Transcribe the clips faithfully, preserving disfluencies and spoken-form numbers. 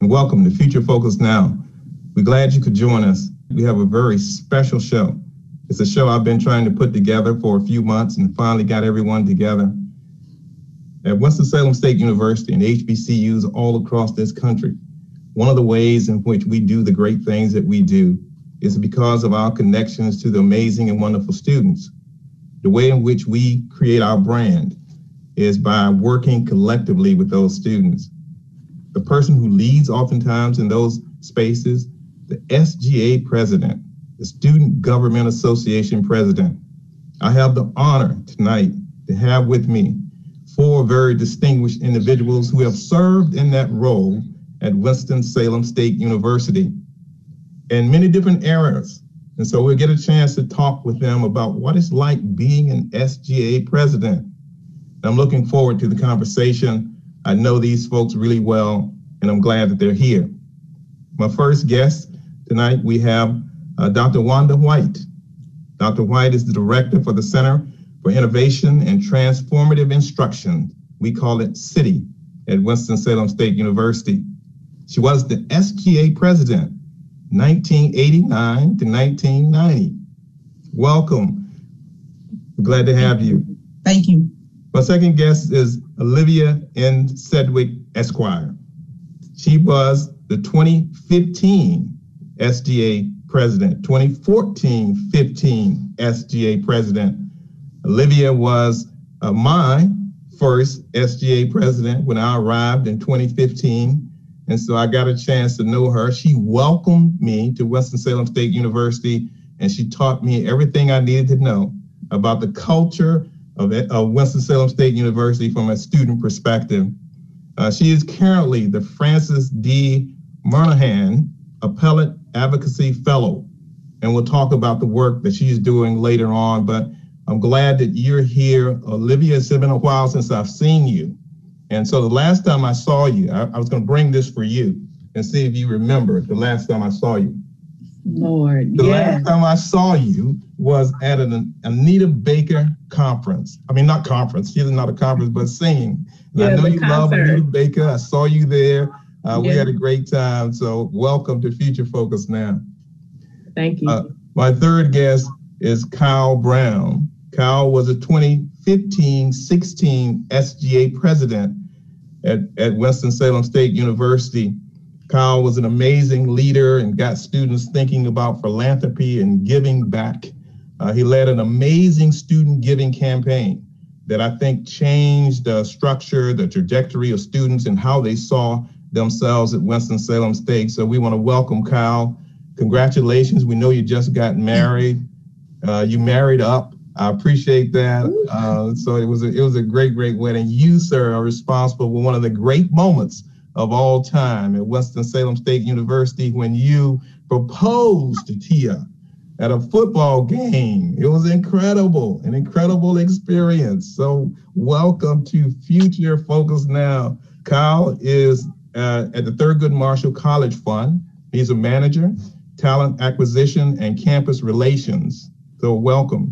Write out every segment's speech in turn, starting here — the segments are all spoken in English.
Welcome to Future Focus Now. We're glad you could join us. We have a very special show. It's a show I've been trying to put together for a few months and finally got everyone together. At Winston-Salem State University and H B C Us all across this country, one of the ways in which we do the great things that we do is because of our connections to the amazing and wonderful students. The way in which we create our brand is by working collectively with those students. The person who leads oftentimes in those spaces, the S G A president, the Student Government Association president. I have the honor tonight to have with me four very distinguished individuals who have served in that role at Winston-Salem State University in many different eras. And so we'll get a chance to talk with them about what it's like being an S G A president. I'm looking forward to the conversation. I know these folks really well, and I'm glad that they're here. My first guest tonight, we have uh, Doctor Wanda White. Doctor White is the director for the Center for Innovation and Transformative Instruction. We call it CITI at Winston-Salem State University. She was the S G A president, nineteen eighty-nine to nineteen ninety. Welcome. We're glad to have you. Thank you. My second guest is Olivia N. Sedgwick, Esquire. She was the twenty fifteen S G A president, twenty fourteen fifteen S G A president. Olivia was uh, my first S G A president when I arrived in twenty fifteen. And so I got a chance to know her. She welcomed me to Winston-Salem State University, and she taught me everything I needed to know about the culture of, of Winston-Salem State University from a student perspective. Uh, she is currently the Francis D. Moynihan Appellate Advocacy Fellow, and we'll talk about the work that she's doing later on, but I'm glad that you're here. Olivia, it's been a while since I've seen you. And so the last time I saw you, I, I was going to bring this for you and see if you remember the last time I saw you. Lord, The yeah. last time I saw you was at an Anita Baker conference. I mean, not conference. She's not a conference, but singing. And Yeah, I know the you concert. love Anita Baker. I saw you there. Uh, Yeah. We had a great time. So welcome to Future Focus Now. Thank you. Uh, my third guest is Kyle Brown. Kyle was a twenty fifteen sixteen S G A president at, at Winston-Salem State University. Kyle was an amazing leader and got students thinking about philanthropy and giving back. Uh, he led an amazing student giving campaign that I think changed the structure, the trajectory of students and how they saw themselves at Winston-Salem State. So we want to welcome Kyle. Congratulations. We know you just got married. Uh, you married up. I appreciate that. Uh, so it was a, it was a great, great wedding. You, sir, are responsible for one of the great moments of all time at Winston-Salem State University when you proposed to Tia at a football game. It was incredible, an incredible experience. So welcome to Future Focus Now. Kyle is uh, at the Thurgood Marshall College Fund. He's a manager, talent acquisition, and campus relations. So welcome.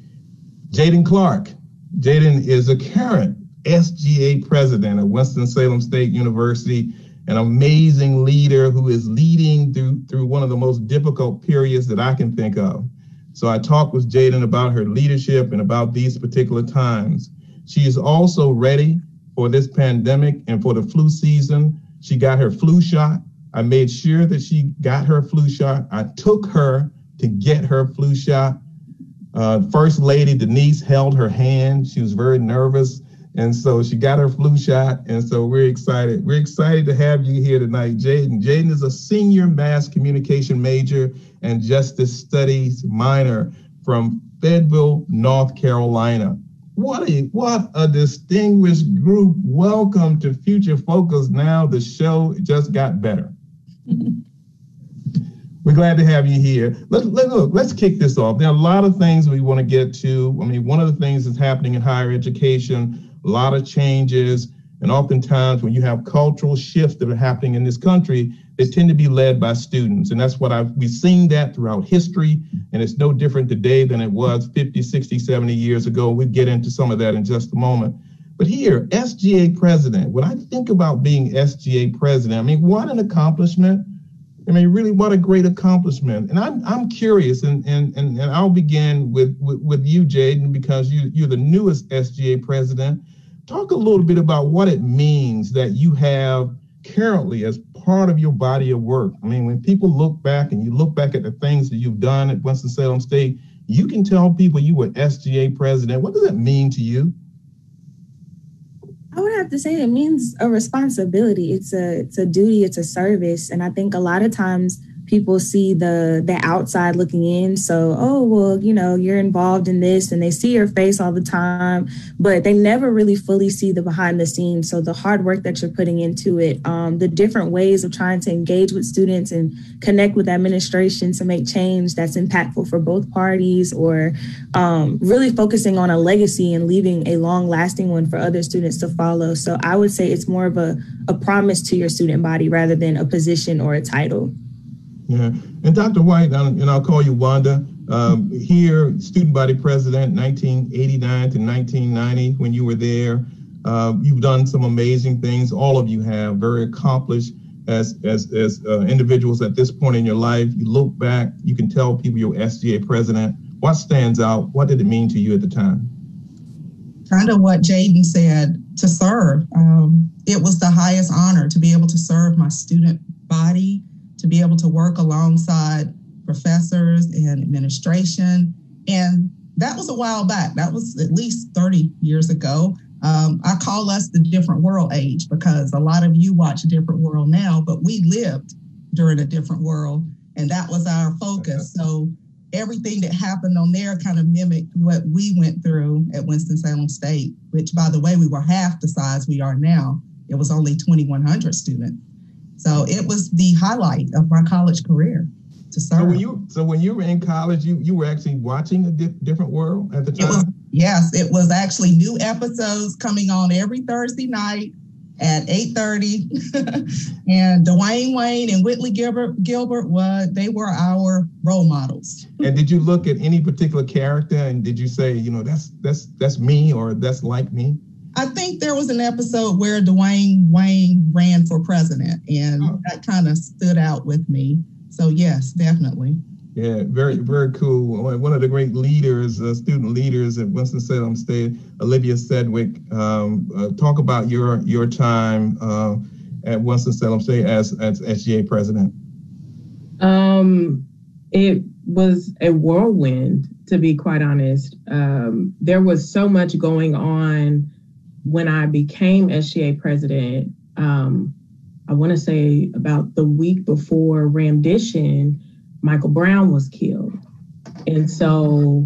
Jaden Clark. Jaden is a current S G A president at Winston-Salem State University, an amazing leader who is leading through, through one of the most difficult periods that I can think of. So I talked with Jaden about her leadership and about these particular times. She is also ready for this pandemic and for the flu season. She got her flu shot. I made sure that she got her flu shot. I took her to get her flu shot. Uh, First Lady Denise held her hand. She was very nervous. And so she got her flu shot. And so we're excited. We're excited to have you here tonight, Jaden. Jaden is a senior mass communication major and justice studies minor from Fayetteville, North Carolina. What a, what a distinguished group. Welcome to Future Focus Now. The show just got better. We're glad to have you here. Let's, let, look, let's kick this off. There are a lot of things we want to get to. I mean, one of the things that's happening in higher education, a lot of changes, and oftentimes when you have cultural shifts that are happening in this country, they tend to be led by students. And that's what I've, we've seen that throughout history, and it's no different today than it was fifty, sixty, seventy years ago. We'll get into some of that in just a moment. But here, S G A president, when I think about being S G A president, I mean, what an accomplishment. I mean, really, what a great accomplishment. And I'm I'm curious, and and and, and I'll begin with, with, with you, Jaden, because you, you're the newest S G A president. Talk a little bit about what it means that you have currently as part of your body of work. I mean, when people look back and you look back at the things that you've done at Winston-Salem State, you can tell people you were S G A president. What does that mean to you? I would have to say it means a responsibility. It's a it's a duty. It's a service. And I think a lot of times people see the the outside looking in. So, oh, well, you know, you're involved in this and they see your face all the time, but they never really fully see the behind the scenes. So the hard work that you're putting into it, um, the different ways of trying to engage with students and connect with administration to make change that's impactful for both parties, or um, really focusing on a legacy and leaving a long lasting one for other students to follow. So I would say it's more of a, a promise to your student body rather than a position or a title. Yeah, and Doctor White, and I'll call you Wanda, um, here, student body president, nineteen eighty-nine to nineteen ninety, when you were there. Uh, you've done some amazing things. All of you have, very accomplished as as as uh, individuals at this point in your life. You look back, you can tell people you're S G A president. What stands out? What did it mean to you at the time? Kind of what Jaden said, to serve. Um, it was the highest honor to be able to serve my student body, to be able to work alongside professors and administration. And that was a while back. That was at least thirty years ago. Um, I call us the different world age because a lot of you watch a different world now, but we lived during a different world, and that was our focus. So everything that happened on there kind of mimicked what we went through at Winston-Salem State, which, by the way, we were half the size we are now. It was only twenty-one hundred students. So it was the highlight of my college career to serve. So when you, so when you were in college, you, you were actually watching a di- different world at the time? It was, yes, it was actually new episodes coming on every Thursday night at eight thirty. And Dwayne Wayne and Whitley Gilbert, Gilbert was, they were our role models. And did you look at any particular character and did you say, you know, that's that's that's me or that's like me? I think there was an episode where Dwayne Wayne ran for president, and oh. that kind of stood out with me. So yes, definitely. Yeah, very, very cool. One of the great leaders, uh, student leaders at Winston-Salem State, Olivia Sedgwick. Um, uh, talk about your your time uh, at Winston-Salem State as as S G A president. Um, it was a whirlwind, to be quite honest. Um, there was so much going on when I became S G A president. um, I want to say about the week before rendition, Michael Brown was killed. And so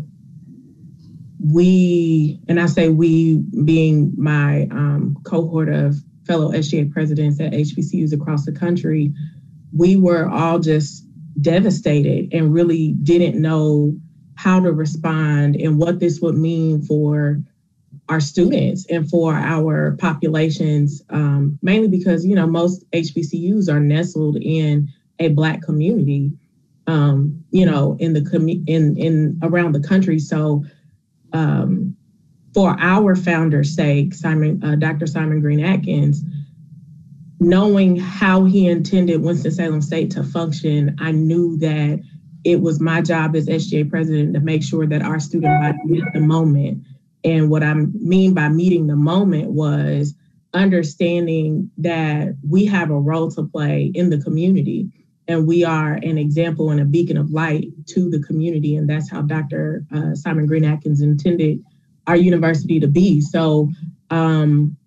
we, and I say we being my um, cohort of fellow S G A presidents at H B C Us across the country, we were all just devastated and really didn't know how to respond and what this would mean for our students and for our populations, um, mainly because, you know, most H B C Us are nestled in a Black community, um, you know, in the commu- in in around the country. So um, for our founder's sake, Simon, uh, Doctor Simon Green Atkins, knowing how he intended Winston-Salem State to function, I knew that it was my job as S G A president to make sure that our student body met the moment. And what I mean by meeting the moment was understanding that we have a role to play in the community, and we are an example and a beacon of light to the community. And that's how Doctor Uh, Simon Green Atkins intended our university to be. So um,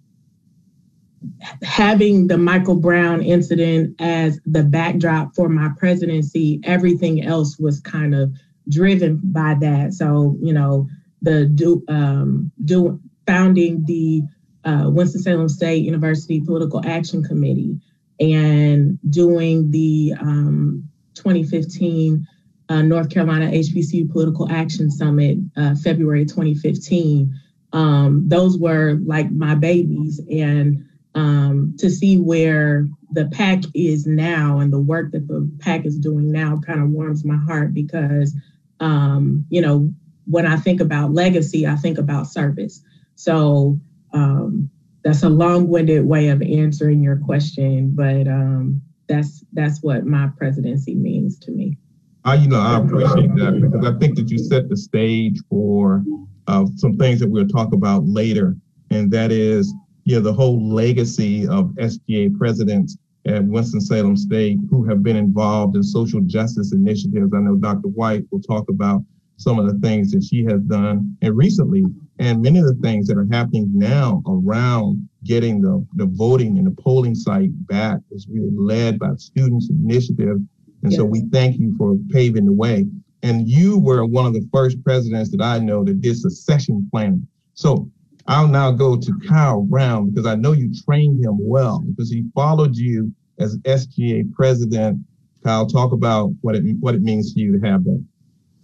having the Michael Brown incident as the backdrop for my presidency, everything else was kind of driven by that. So, you know, the do, um, do founding the uh, Winston-Salem State University Political Action Committee and doing the um, twenty fifteen uh, North Carolina H B C U Political Action Summit, uh, February twenty fifteen. Um, those were like my babies. And um, to see where the PAC is now and the work that the PAC is doing now kind of warms my heart because, um, you know, when I think about legacy, I think about service. So um, that's a long-winded way of answering your question, but um, that's that's what my presidency means to me. I, you know, I appreciate that because I think that you set the stage for uh, some things that we'll talk about later, and that is, you know, the whole legacy of S G A presidents at Winston-Salem State who have been involved in social justice initiatives. I know Doctor White will talk about some of the things that she has done and recently, and many of the things that are happening now around getting the, the voting and the polling site back was really led by students' initiative. And yes. So we thank you for paving the way. And you were one of the first presidents that I know that did succession planning. So I'll now go to Kyle Brown because I know you trained him well because he followed you as S G A president. Kyle, talk about what it what it means to you to have that.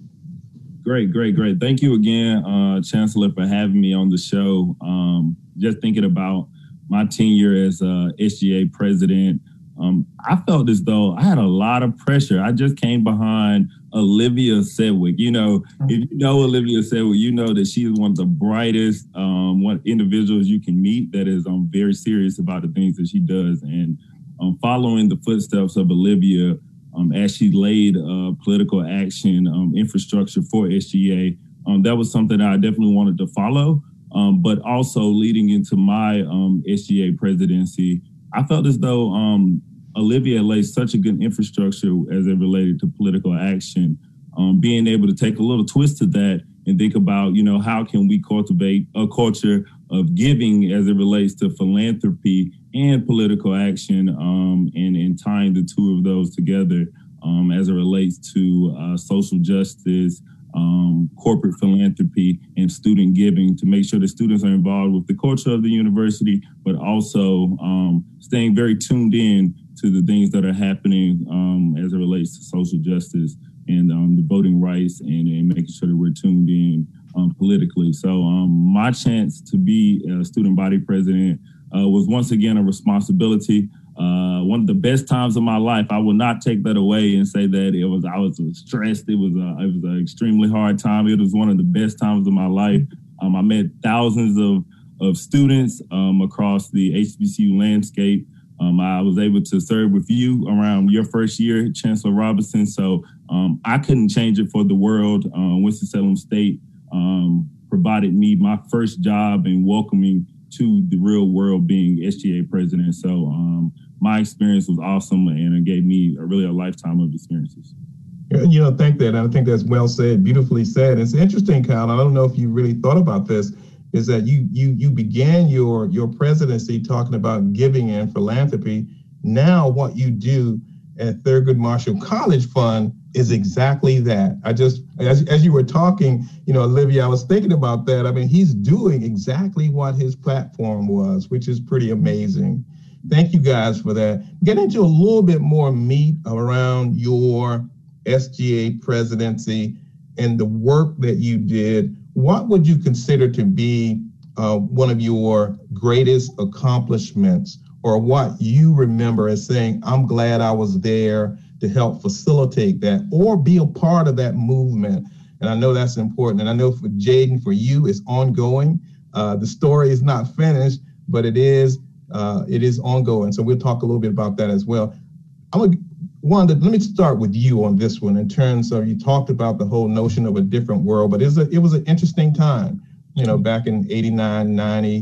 Great, great, great. Thank you again, uh, Chancellor, for having me on the show. Um, just thinking about my tenure as uh, S G A president, um, I felt as though I had a lot of pressure. I just came behind Olivia Sedgwick. You know, if you know Olivia Sedgwick, you know that she is one of the brightest um, one individuals you can meet that is um, very serious about the things that she does. And um, following the footsteps of Olivia, um, as she laid uh, political action um, infrastructure for S G A, um, that was something that I definitely wanted to follow. Um, but also leading into my um, S G A presidency, I felt as though um, Olivia laid such a good infrastructure as it related to political action, um, being able to take a little twist to that and think about, you know, how can we cultivate a culture of giving as it relates to philanthropy and political action, um, and, and tying the two of those together um, as it relates to uh, social justice, um, corporate philanthropy, and student giving to make sure that students are involved with the culture of the university, but also um, staying very tuned in to the things that are happening um, as it relates to social justice and um, the voting rights and, and making sure that we're tuned in um, politically. So um, my chance to be a student body president uh, was once again a responsibility. Uh, one of the best times of my life. I will not take that away and say that it was I was stressed. It was a, it was an extremely hard time. It was one of the best times of my life. Um, I met thousands of of students um, across the H B C U landscape. Um, I was able to serve with you around your first year, Chancellor Robinson. So um, I couldn't change it for the world. Uh, Winston-Salem State um, provided me my first job in welcoming to the real world being S G A president. So um, my experience was awesome and it gave me a really a lifetime of experiences. You know, thank that. And I think that's well said, beautifully said. It's interesting, Kyle. I don't know if you really thought about this, is that you you you began your your presidency talking about giving and philanthropy. Now what you do at Thurgood Marshall College Fund is exactly that. I just, as, as you were talking, you know, Olivia, I was thinking about that. I mean, he's doing exactly what his platform was, which is pretty amazing. Thank you guys for that. Get into a little bit more meat around your S G A presidency and the work that you did. What would you consider to be uh, one of your greatest accomplishments, or what you remember as saying, I'm glad I was there to help facilitate that or be a part of that movement? And I know that's important. And I know for Jaden, for you, it's ongoing. Uh, the story is not finished, but it is uh, it is ongoing. So we'll talk a little bit about that as well. I'm gonna, Wanda, let me start with you on this one in terms of, you talked about the whole notion of a different world, but it was, a, it was an interesting time, you know, back in eighty-nine, ninety.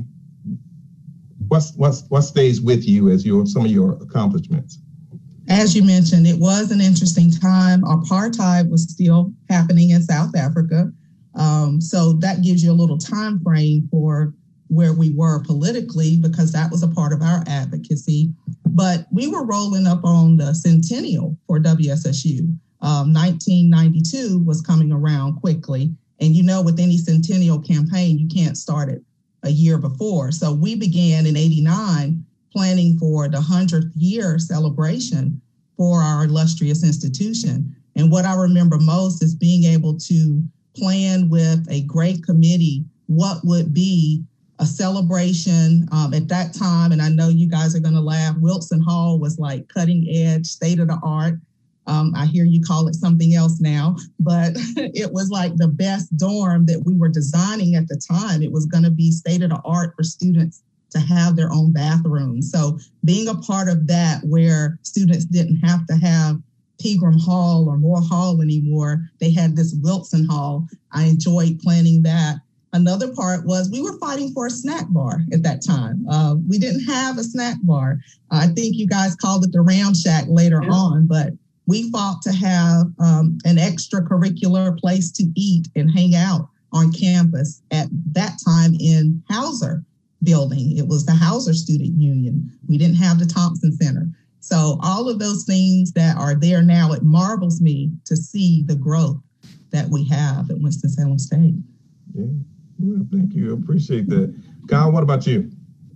What's, what's, what stays with you as your some of your accomplishments? As you mentioned, it was an interesting time. Apartheid was still happening in South Africa. Um, so that gives you a little time frame for where we were politically, because that was a part of our advocacy. But we were rolling up on the centennial for W S S U. Um, nineteen ninety-two was coming around quickly. And you know, with any centennial campaign, you can't start it a year before. So we began in eighty-nine planning for the hundredth year celebration for our illustrious institution. And what I remember most is being able to plan with a great committee what would be a celebration um, at that time. And I know you guys are going to laugh. Wilson Hall was like cutting edge, state of the art. Um, I hear you call it something else now, but it was like the best dorm that we were designing at the time. It was going to be state of the art for students to have their own bathroom. So being a part of that, where students didn't have to have Pegram Hall or Moore Hall anymore, they had this Wilson Hall. I enjoyed planning that. Another part was we were fighting for a snack bar at that time. Uh, we didn't have a snack bar. Uh, I think you guys called it the Ram Shack later yeah. on, but we fought to have um, an extracurricular place to eat and hang out on campus at that time in Hauser building. It was the Hauser Student Union. We didn't have the Thompson Center. So all of those things that are there now, it marvels me to see the growth that we have at Winston-Salem State. Yeah. Well, thank you. I appreciate that. Kyle, what about you?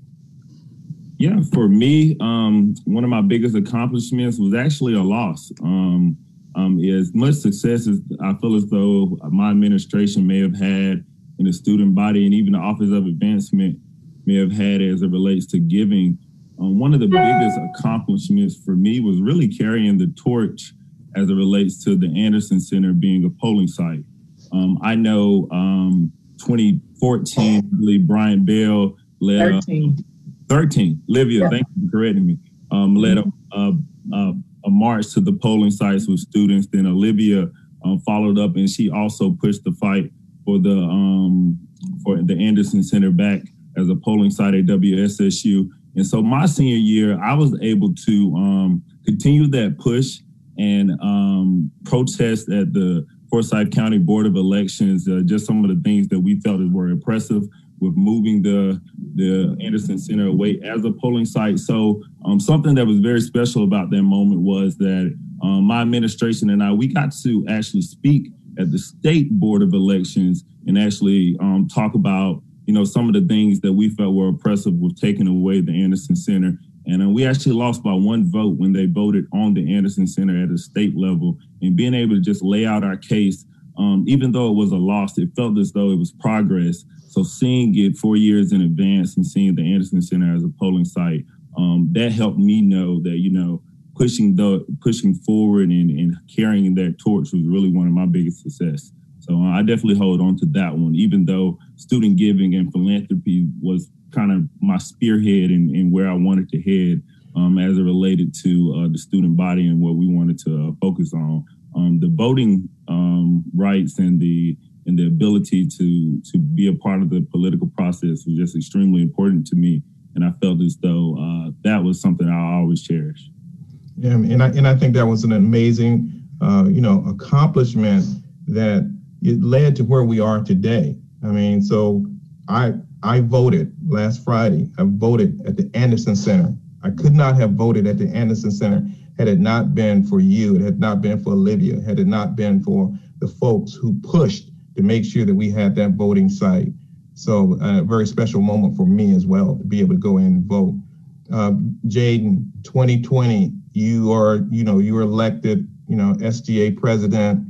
Yeah, for me, um, one of my biggest accomplishments was actually a loss. Um, um, as much success as I feel as though my administration may have had in the student body and even the Office of Advancement may have had as it relates to giving, um, one of the biggest accomplishments for me was really carrying the torch as it relates to the Anderson Center being a polling site. Um, I know um, twenty fourteen, I believe Brian Bell led thirteen. A, thirteen. Livia, yeah. Thank you for correcting me. Um, led a, a, a, a march to the polling sites with students. Then Olivia um, followed up, and she also pushed the fight for the um, for the Anderson Center back as a polling site at W S S U. And so my senior year, I was able to um, continue that push and um, protest at the Forsyth County Board of Elections, uh, just some of the things that we felt were impressive with moving the the Anderson Center away as a polling site. So um, something that was very special about that moment was that um, my administration and I, we got to actually speak at the state Board of Elections and actually um, talk about, you know, some of the things that we felt were oppressive with taking away the Anderson Center. And uh, we actually lost by one vote when they voted on the Anderson Center at a state level. And being able to just lay out our case, um, even though it was a loss, it felt as though it was progress. So seeing it four years in advance and seeing the Anderson Center as a polling site, um, that helped me know that, you know, pushing the pushing forward and, and carrying that torch was really one of my biggest success. So uh, I definitely hold on to that one, even though student giving and philanthropy was kind of my spearhead and, and where I wanted to head um, as it related to uh, the student body and what we wanted to uh, focus on. Um, the voting um, rights and the and the ability to to be a part of the political process was just extremely important to me. And I felt as though uh, that was something I always cherish. Yeah, and I, and I think that was an amazing, uh, you know, accomplishment that it led to where we are today. I mean, so I I voted last Friday. I voted at the Anderson Center. I could not have voted at the Anderson Center had it not been for you, it had not been for Olivia, had it not been for the folks who pushed to make sure that we had that voting site. So a very special moment for me as well to be able to go in and vote. Uh, Jaden, twenty twenty, you are, you know, you were elected, you know, S G A president.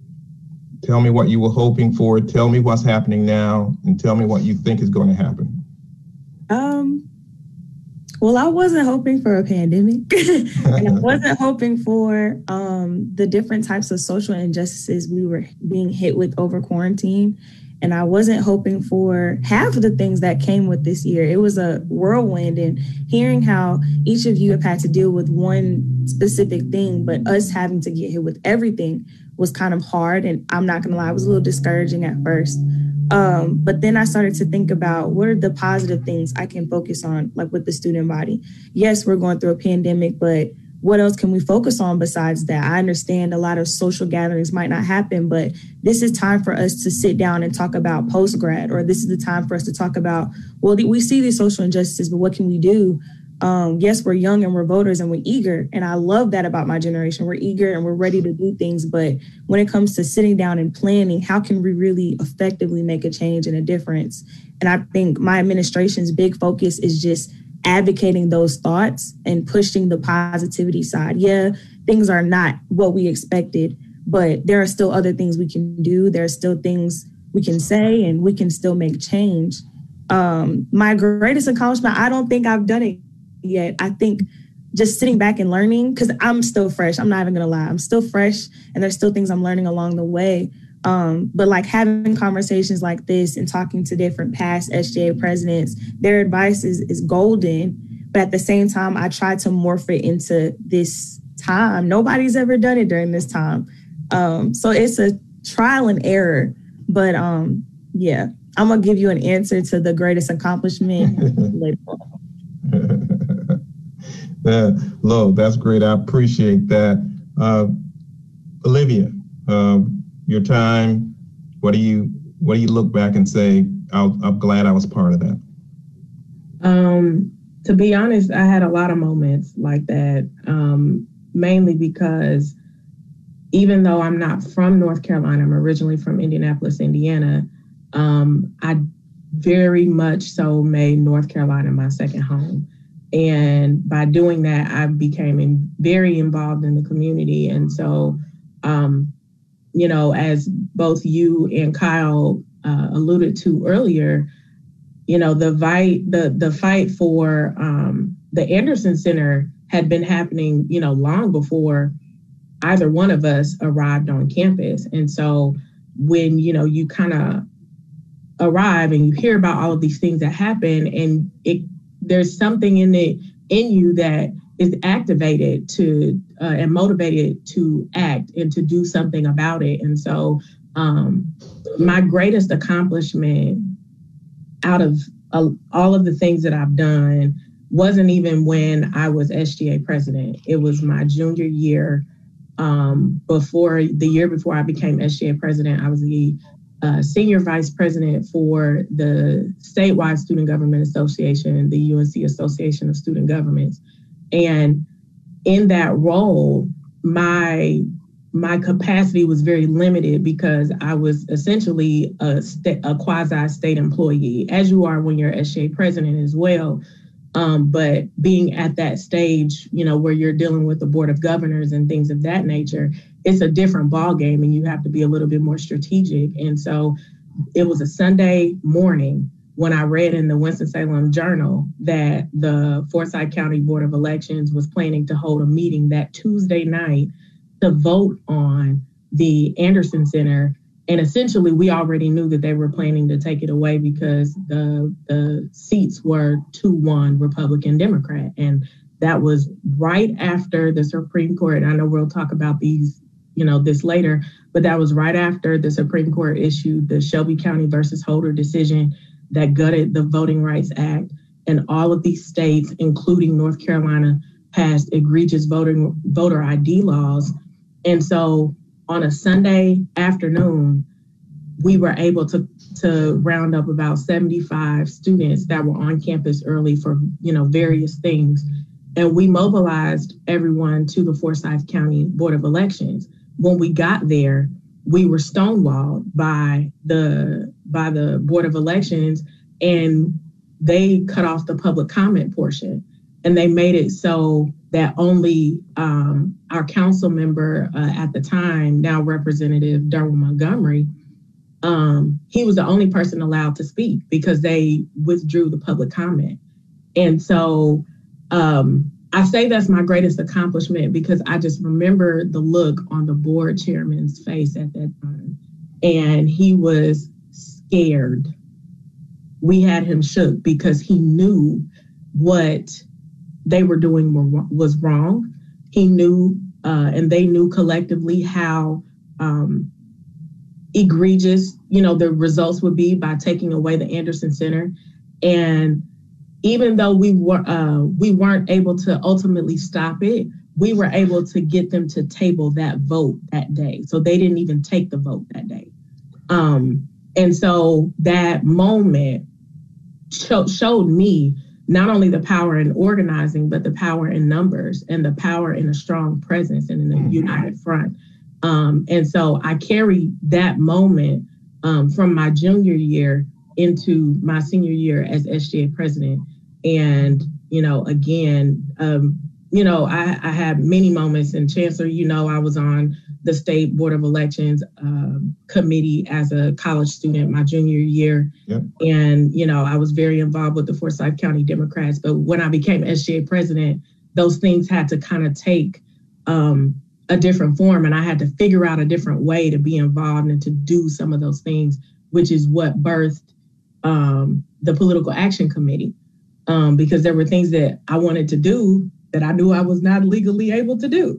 Tell me what you were hoping for. Tell me what's happening now, and tell me what you think is going to happen. Um. Well, I wasn't hoping for a pandemic, and I wasn't hoping for um, the different types of social injustices we were being hit with over quarantine. And I wasn't hoping for half of the things that came with this year. It was a whirlwind, and hearing how each of you have had to deal with one specific thing, but us having to get hit with everything was kind of hard. And I'm not gonna lie, it was a little discouraging at first. Um, but then I started to think about what are the positive things I can focus on, like with the student body. Yes, we're going through a pandemic, but what else can we focus on besides that? I understand a lot of social gatherings might not happen, but this is time for us to sit down and talk about post-grad, or this is the time for us to talk about, well, we see these social injustices, but what can we do? Um, yes, we're young and we're voters and we're eager. And I love that about my generation. We're eager and we're ready to do things. But when it comes to sitting down and planning, how can we really effectively make a change and a difference? And I think my administration's big focus is just advocating those thoughts and pushing the positivity side. Yeah, things are not what we expected, but there are still other things we can do. There are still things we can say, and we can still make change. Um, my greatest accomplishment, I don't think I've done it yet. I think just sitting back and learning, because I'm still fresh. I'm not even going to lie. I'm still fresh and there's still things I'm learning along the way. Um, but like having conversations like this and talking to different past S G A presidents, their advice is, is golden. But at the same time, I try to morph it into this time. Nobody's ever done it during this time. Um, so it's a trial and error. But um, yeah, I'm going to give you an answer to the greatest accomplishment later on. Uh, Lo, that's great. I appreciate that. Uh, Olivia, uh, your time, what do you what do you look back and say, I'll, I'm glad I was part of that? Um, to be honest, I had a lot of moments like that, um, mainly because even though I'm not from North Carolina, I'm originally from Indianapolis, Indiana, um, I very much so made North Carolina my second home. And by doing that, I became in, very involved in the community. And so, um, you know, as both you and Kyle uh, alluded to earlier, you know, the fight, the, the fight for um, the Anderson Center had been happening, you know, long before either one of us arrived on campus. And so when, you know, you kind of arrive and you hear about all of these things that happen, and it there's something in it in you that is activated to uh, and motivated to act and to do something about it. And so um, my greatest accomplishment out of uh, all of the things that I've done wasn't even when I was S G A president. It was my junior year. Um, before the year before I became S G A president, I was the Uh, senior vice president for the statewide Student Government Association, the U N C Association of Student Governments. And in that role, my my capacity was very limited because I was essentially a, st- a quasi-state employee, as you are when you're S G A president as well. Um, but being at that stage, you know, where you're dealing with the Board of Governors and things of that nature, it's a different ballgame and you have to be a little bit more strategic. And so it was a Sunday morning when I read in the Winston-Salem Journal that the Forsyth County Board of Elections was planning to hold a meeting that Tuesday night to vote on the Anderson Center. And essentially, we already knew that they were planning to take it away because the, the seats were two one Republican Democrat. And that was right after the Supreme Court. I know we'll talk about these, you know, this later, but that was right after the Supreme Court issued the Shelby County versus Holder decision that gutted the Voting Rights Act. And all of these states, including North Carolina, passed egregious voting voter I D laws. And so on a Sunday afternoon, we were able to, to round up about seventy-five students that were on campus early for, you know, various things. And we mobilized everyone to the Forsyth County Board of Elections. When we got there, we were stonewalled by the by the Board of Elections, and they cut off the public comment portion. And they made it so that only um, our council member uh, at the time, now Representative Derwin Montgomery, um, he was the only person allowed to speak because they withdrew the public comment. And so um, I say that's my greatest accomplishment because I just remember the look on the board chairman's face at that time. And he was scared. We had him shook because he knew what they were doing were, was wrong. He knew, uh, and they knew collectively how um, egregious, you know, the results would be by taking away the Anderson Center. And even though we were uh, we weren't able to ultimately stop it, we were able to get them to table that vote that day. So they didn't even take the vote that day. Um, and so that moment show, showed me not only the power in organizing, but the power in numbers and the power in a strong presence and in a united front. Um, and so I carry that moment um, from my junior year into my senior year as S G A president. And, you know, again, um, you know, I, I had many moments, and Chancellor, you know, I was on the State Board of Elections um, committee as a college student my junior year. Yep. And, you know, I was very involved with the Forsyth County Democrats. But when I became S G A president, those things had to kind of take um, a different form, and I had to figure out a different way to be involved and to do some of those things, which is what birthed um, the Political Action Committee, um, because there were things that I wanted to do that I knew I was not legally able to do.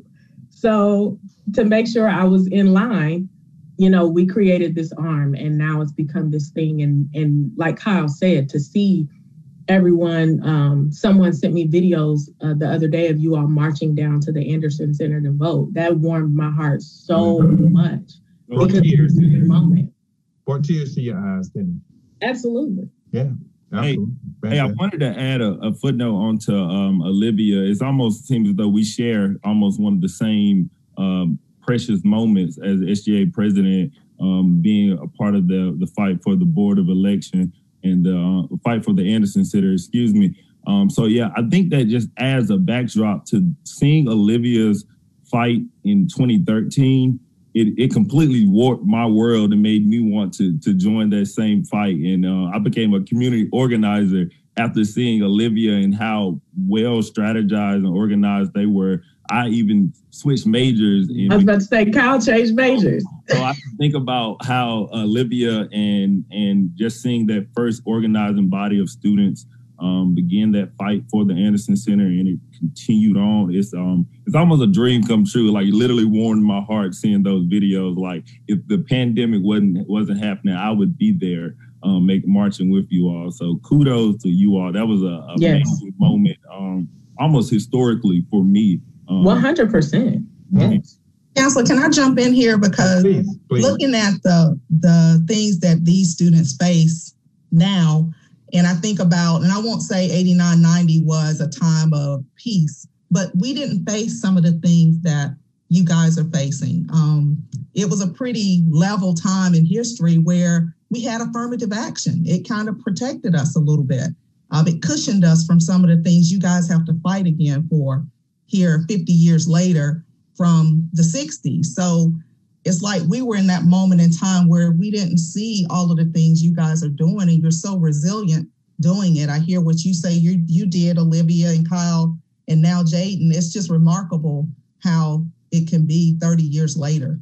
So to make sure I was in line, you know, we created this arm, and now it's become this thing. And, and like Kyle said, to see everyone, um, someone sent me videos uh, the other day of you all marching down to the Anderson Center to vote. That warmed my heart so much. Brought because tears, it was a moment. Brought tears to your eyes, didn't it? Absolutely. Yeah. Absolutely. Hey, hey, I wanted to add a, a footnote onto um, Olivia. It almost seems as though we share almost one of the same um, precious moments as S G A president, um, being a part of the, the fight for the Board of Election and the uh, fight for the Anderson Center, excuse me. Um, so, yeah, I think that just adds a backdrop to seeing Olivia's fight in twenty thirteen. It, it completely warped my world and made me want to, to join that same fight. And uh, I became a community organizer after seeing Olivia and how well strategized and organized they were. I even switched majors. And I was about to say, Kyle changed majors. So I think about how Olivia and and just seeing that first organizing body of students um, begin that fight for the Anderson Center, and it continued on. It's um it's almost a dream come true. Like, it literally warmed my heart seeing those videos. Like, if the pandemic wasn't wasn't happening, I would be there, um, make marching with you all. So kudos to you all. That was a, a yes. amazing moment, um, almost historically for me. Um, one hundred percent. Yes. Counselor, can I jump in here? Because please, please. Looking at the the things that these students face now, and I think about, and I won't say eighty-nine ninety was a time of peace, but we didn't face some of the things that you guys are facing. Um, it was a pretty level time in history where we had affirmative action. It kind of protected us a little bit. Um, it cushioned us from some of the things you guys have to fight again for here fifty years later from the sixties. So it's like we were in that moment in time where we didn't see all of the things you guys are doing, and you're so resilient doing it. I hear what you say you you did, Olivia and Kyle, and now Jaden. It's just remarkable how it can be thirty years later.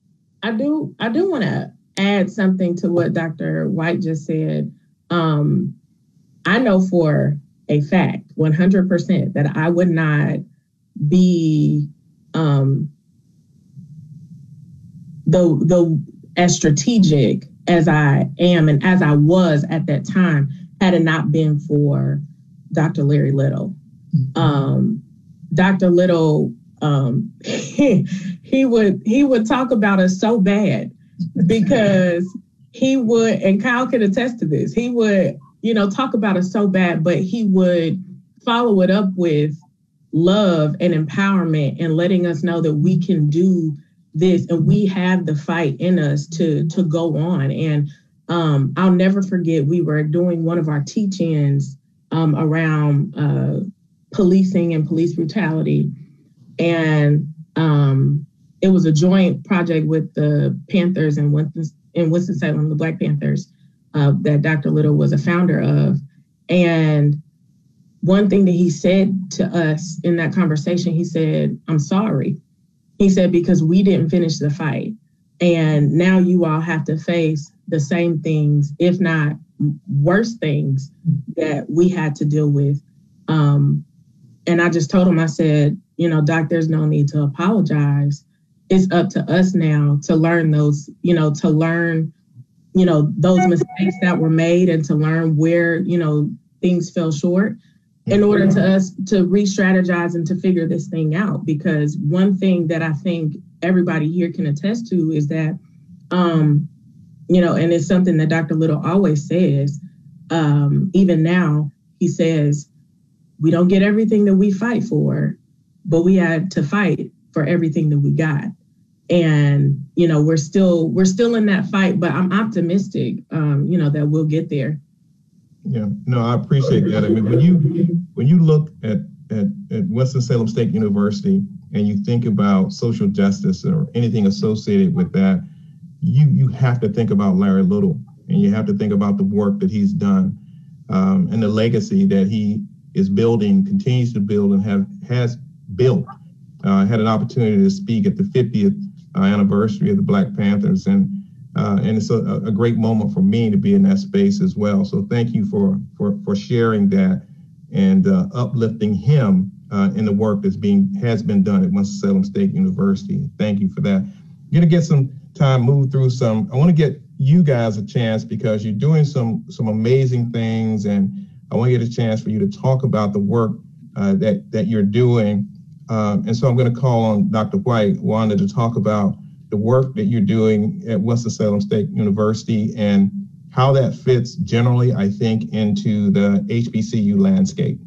I do I do want to add something to what Doctor White just said. Um, I know for a fact, one hundred percent, that I would not be um, the the as strategic as I am and as I was at that time had it not been for Doctor Larry Little. Mm-hmm. Um, Doctor Little, um, he, he would he would talk about us so bad because he would, and Kyle could attest to this, he would, you know, talk about us so bad, but he would follow it up with love and empowerment and letting us know that we can do this and we have the fight in us to to go on. And um, I'll never forget, we were doing one of our teach-ins um, around uh, policing and police brutality. And um, it was a joint project with the Panthers in Winston, in Winston-Salem, the Black Panthers, uh, that Doctor Little was a founder of. And one thing that he said to us in that conversation, he said, "I'm sorry." He said, because we didn't finish the fight. And now you all have to face the same things, if not worse things, that we had to deal with. Um, and I just told him, I said, you know, Doc, there's no need to apologize. It's up to us now to learn those, you know, to learn, you know, those mistakes that were made and to learn where, you know, things fell short, in order to us to re-strategize and to figure this thing out. Because one thing that I think everybody here can attest to is that, um, you know, and it's something that Doctor Little always says, um, even now, he says, we don't get everything that we fight for, but we had to fight for everything that we got. And, you know, we're still, we're still in that fight, but I'm optimistic, um, you know, that we'll get there. Yeah, no, I appreciate that. I mean, when you when you look at, at, at Winston-Salem State University and you think about social justice or anything associated with that, you you have to think about Larry Little, and you have to think about the work that he's done um, and the legacy that he is building, continues to build, and have has built. Uh, I had an opportunity to speak at the fiftieth uh, anniversary of the Black Panthers, and uh, and it's a, a great moment for me to be in that space as well. So thank you for for for sharing that and uh, uplifting him uh, in the work that's being has been done at Winston-Salem State University. Thank you for that. I'm gonna get some time, move through some. I want to get you guys a chance because you're doing some some amazing things, and I want to get a chance for you to talk about the work uh, that that you're doing. Um, and so I'm going to call on Doctor White, Wanda, to talk about the work that you're doing at Winston-Salem State University and how that fits generally, I think, into the H B C U landscape.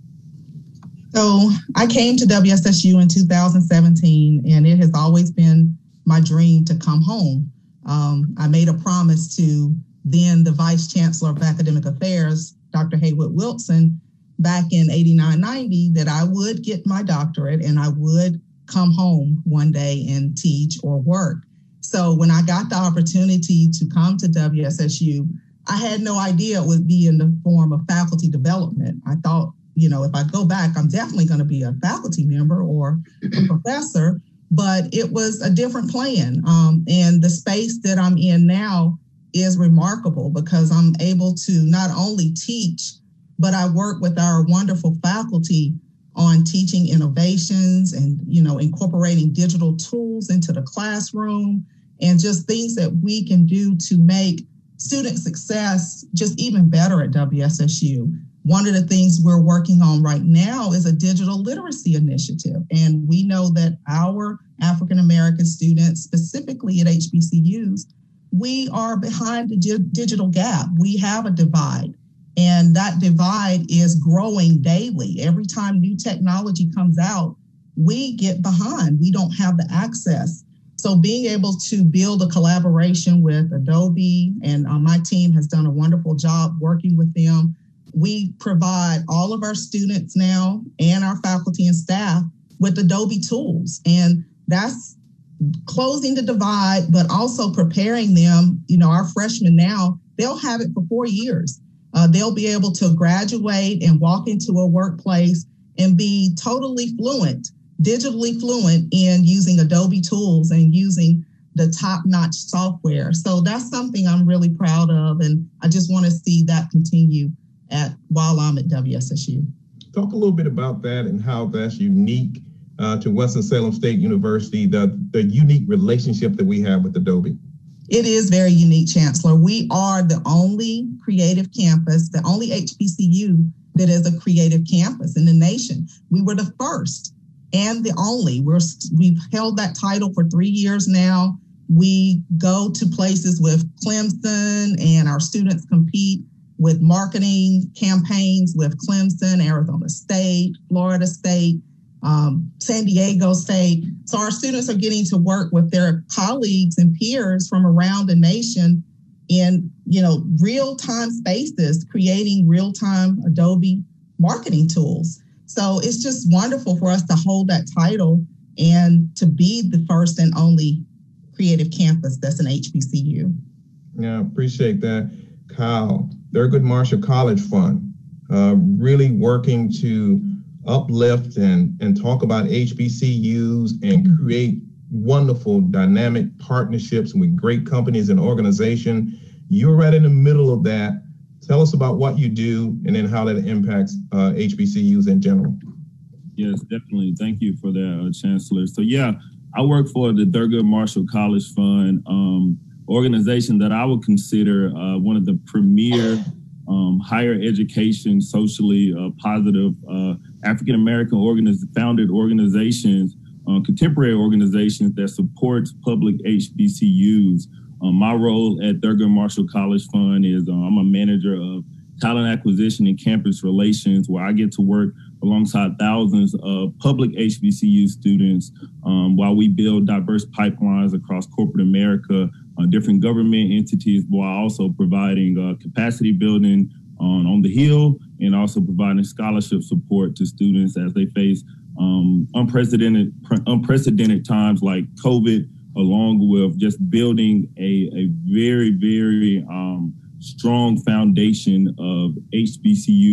So I came to W S S U in two thousand seventeen, and it has always been my dream to come home. Um, I made a promise to then the Vice Chancellor of Academic Affairs, Doctor Haywood Wilson, back in eighty-nine ninety, that I would get my doctorate and I would come home one day and teach or work. So when I got the opportunity to come to W S S U, I had no idea it would be in the form of faculty development. I thought, you know, if I go back, I'm definitely going to be a faculty member or a professor, but it was a different plan. Um, and the space that I'm in now is remarkable because I'm able to not only teach, but I work with our wonderful faculty on teaching innovations and, you know, incorporating digital tools into the classroom and just things that we can do to make student success just even better at W S S U. One of the things we're working on right now is a digital literacy initiative. And we know that our African-American students, specifically at H B C Us, we are behind the di- digital gap. We have a divide. And that divide is growing daily. Every time new technology comes out, we get behind. We don't have the access. So being able to build a collaboration with Adobe, and uh, my team has done a wonderful job working with them. We provide all of our students now and our faculty and staff with Adobe tools. And that's closing the divide, but also preparing them. You know, our freshmen now, they'll have it for four years. Uh, they'll be able to graduate and walk into a workplace and be totally fluent, digitally fluent in using Adobe tools and using the top-notch software. So that's something I'm really proud of, and I just want to see that continue at while I'm at W S S U. Talk a little bit about that and how that's unique uh, to Winston-Salem State University, the, the unique relationship that we have with Adobe. It is very unique, Chancellor. We are the only creative campus, the only H B C U that is a creative campus in the nation. We were the first and the only. We're, we've held that title for three years now. We go to places with Clemson, and our students compete with marketing campaigns with Clemson, Arizona State, Florida State, um, San Diego State. So our students are getting to work with their colleagues and peers from around the nation in, you know, real-time spaces, creating real-time Adobe marketing tools. So it's just wonderful for us to hold that title and to be the first and only creative campus that's an H B C U. Yeah, appreciate that. Kyle, Thurgood Marshall College Fund, uh, really working to uplift and, and talk about H B C Us and create wonderful dynamic partnerships with great companies and organizations. You're right in the middle of that. Tell us about what you do and then how that impacts uh, H B C Us in general. Yes, definitely. Thank you for that, uh, Chancellor. So yeah, I work for the Thurgood Marshall College Fund, um, organization that I would consider uh, one of the premier um, higher education, socially uh, positive uh, African-American organiz- founded organizations, uh, contemporary organizations that supports public H B C Us. Um, my role at Thurgood Marshall College Fund is uh, I'm a manager of talent acquisition and campus relations, where I get to work alongside thousands of public H B C U students um, while we build diverse pipelines across corporate America, uh, different government entities, while also providing uh, capacity building on, on the Hill and also providing scholarship support to students as they face um, unprecedented unprecedented times like COVID, along with just building a, a very, very um, strong foundation of H B C U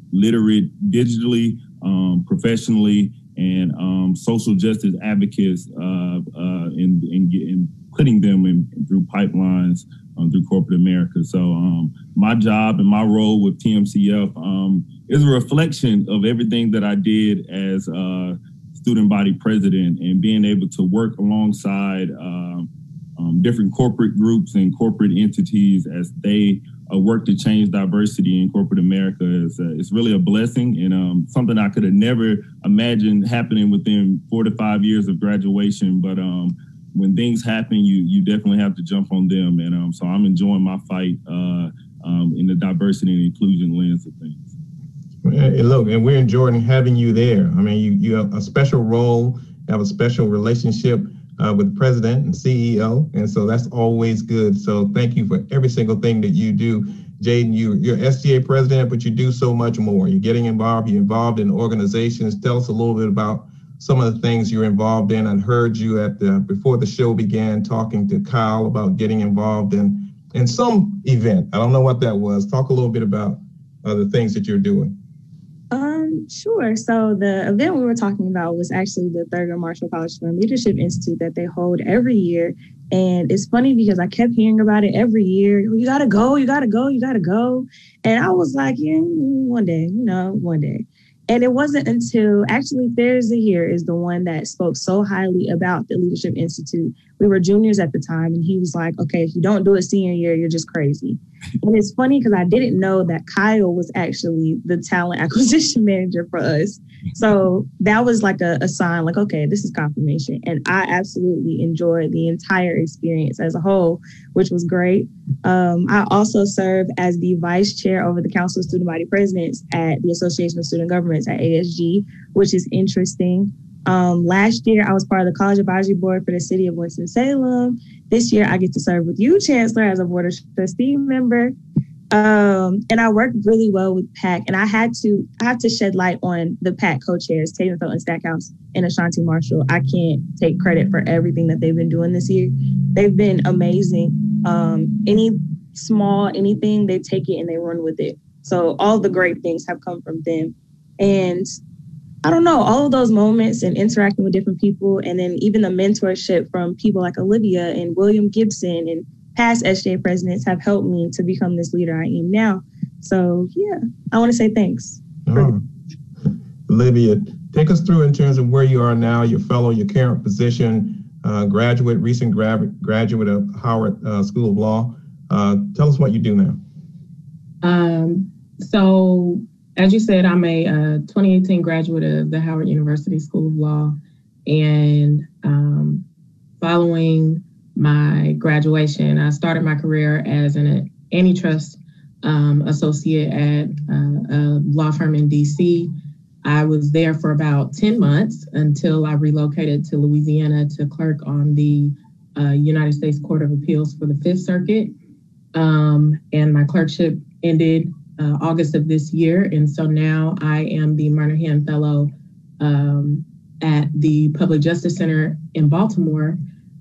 literate digitally, um, professionally, and um, social justice advocates uh, uh, in, in, in putting them in, through pipelines um, through corporate America. So um, my job and my role with T M C F um, is a reflection of everything that I did as a student body president, and being able to work alongside um, um, different corporate groups and corporate entities as they uh, work to change diversity in corporate America is uh, it's really a blessing, and um, something I could have never imagined happening within four to five years of graduation. But um, when things happen, you you definitely have to jump on them. And um, so I'm enjoying my fight uh, um, in the diversity and inclusion lens of things. Hey, look, and we're enjoying having you there. I mean, you, you have a special role, you have a special relationship uh, with the president and C E O. And so that's always good. So thank you for every single thing that you do. Jaden, you, you're S G A president, but you do so much more. You're getting involved, you're involved in organizations. Tell us a little bit about some of the things you're involved in. I heard you at the, before the show began, talking to Kyle about getting involved in, in some event. I don't know what that was. Talk a little bit about uh, the things that you're doing. Um, sure. So the event we were talking about was actually the Thurgood Marshall College Student Leadership Institute that they hold every year. And it's funny because I kept hearing about it every year. You got to go, you got to go, you got to go. And I was like, yeah, one day, you know, one day. And it wasn't until actually Thursday here is the one that spoke so highly about the Leadership Institute. We were juniors at the time, and he was like, okay, if you don't do it senior year, you're just crazy. And it's funny because I didn't know that Kyle was actually the talent acquisition manager for us. So that was like a, a sign like, okay, this is confirmation. And I absolutely enjoyed the entire experience as a whole, which was great. Um, I also serve as the vice chair over the Council of Student Body Presidents at the Association of Student Governments at A S G, which is interesting. Um, last year, I was part of the College Advisory Board for the City of Winston-Salem. This year, I get to serve with you, Chancellor, as a Board of Trustee member. Um, and I work really well with PAC. And I had to I have to shed light on the PAC co-chairs, Tatum Felton Stackhouse and Ashanti Marshall. I can't take credit for everything that they've been doing this year. They've been amazing. Um, any small, anything, they take it and they run with it. So all the great things have come from them. And I don't know, all of those moments and interacting with different people, and then even the mentorship from people like Olivia and William Gibson and past S G A presidents have helped me to become this leader I am now. So yeah, I want to say thanks. Oh. Olivia, take us through in terms of where you are now, your fellow, your current position, uh, graduate, recent gra- graduate of Howard uh, School of Law. Uh, tell us what you do now. Um, so as you said, I'm a uh, twenty eighteen graduate of the Howard University School of Law, and um, following my graduation, I started my career as an antitrust um, associate at uh, a law firm in D C. I was there for about ten months until I relocated to Louisiana to clerk on the uh, United States Court of Appeals for the Fifth Circuit. Um, and my clerkship ended uh, August of this year. And so now I am the Moynihan Fellow um, at the Public Justice Center in Baltimore.